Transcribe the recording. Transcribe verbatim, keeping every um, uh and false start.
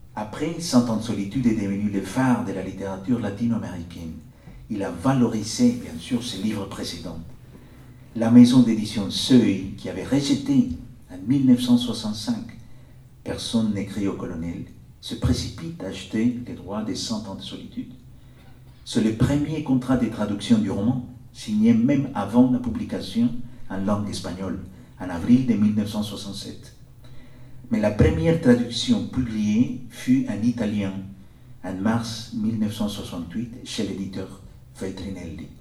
Après, Cent ans de solitude est devenu le phare de la littérature latino-américaine. Il a valorisé, bien sûr, ses livres précédents. La maison d'édition Seuil, qui avait rejeté en mille neuf cent soixante-cinq Personne n'écrit au colonel, se précipite à acheter les droits des Cent ans de solitude. C'est le premier contrat de traduction du roman, signé même avant la publication en langue espagnole, en avril de mille neuf cent soixante-sept. Mais la première traduction publiée fut en italien, en mars mille neuf cent soixante-huit, chez l'éditeur Feltrinelli.